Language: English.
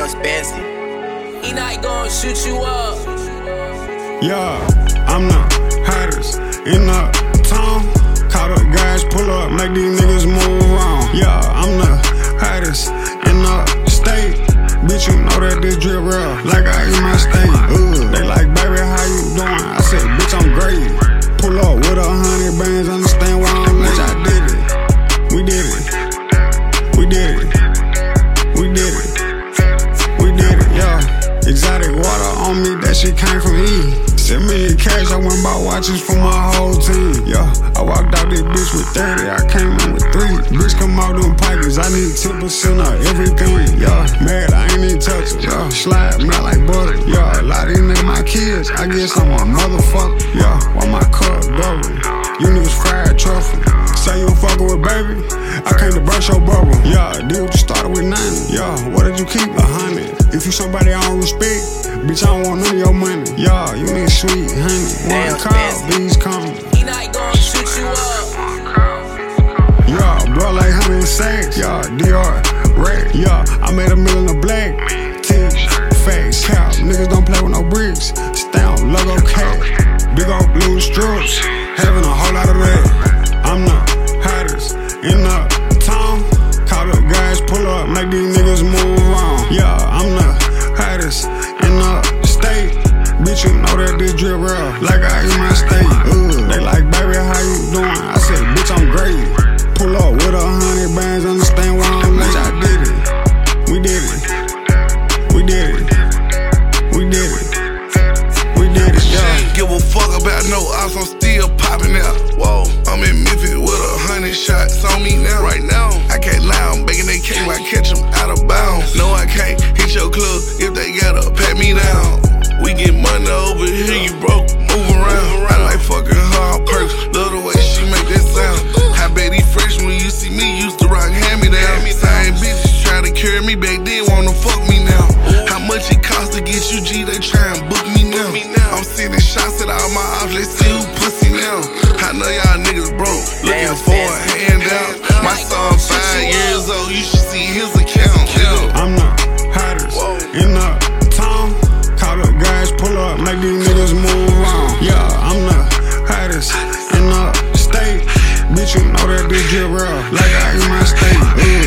Damn Spencer. He not gonna shoot you up. Yeah, I'm the hottest in the town. Call up guys, pull up, make these niggas move on. Yeah, I'm the hottest in the state. Bitch, you know that this drip real, like I eat my steak. They like, baby, how you doing? I said, bitch, I'm great. Pull up with 100 bands, understand why I'm late. I did it. We did it. We did it. We did it. We did it, yeah. Exotic water on me, that shit came from E. Send me the cash, I went bought watches for my whole team. Yeah, I walked out this bitch with 30, I came in with 3. Bitch come out them pockets, I need 10% of everything. Yeah, mad, I ain't even touch it. Yeah, slide, melt like butter. Yeah, a lot of these niggas my kids, I guess I'm a motherfucker. Yeah, why my cup double? You niggas fried truffle. Say you fuckin' with baby, I came to burst your bubble. Yeah, dude, you started with 90. Yeah, what did you keep? 100. If you somebody I don't respect, bitch, I don't want none of your money. Yeah, you need sweet honey. One call, bees coming. He not gonna shoot you up. Yeah, bro, like 106. Yeah, DR, Red. Yeah, I made $1 million of black. Teach, face, cap. Niggas don't play with no bricks. Stamp, logo, cat. Big old blue strips. Having a whole lot of that. I'm the hottest in the town. Call up guys, pull up, make these niggas move on. Yeah, I'm the hottest in the state. Bitch, you know that this drip real, like I eat my steak. They like, baby, how you doing? I said, bitch, I'm great. Pull up with 100 bands, understand why I'm late. I did it. We did it. We did it. We did it. We did it, yeah. Give a fuck about no ops, I'm still popping out. Whoa, I'm in Memphis with 100 shots on me now. Right now, I can't lie, I'm baking they cake while I catch them out of bounds. No, I can't hit your club if they gotta pat me down. We get money over here, you broke, move around. I like fucking her perks, love the way she make that sound. I bet he fresh when you see me, used to rock hand-me-down. Same bitches try to carry me back then, wanna fuck me now. How much it cost to get you G, they try and book me now. I'm sending shots at all my ops, let's see who pussy now. I know y'all niggas broke, looking for a handout. My son 5 years old, you should see his account. I'm the hottest in the town. Call up guys, pull up, make these niggas move on. Yeah, I'm the hottest in the state. Bitch, you know that this drip real, like I eat my steak.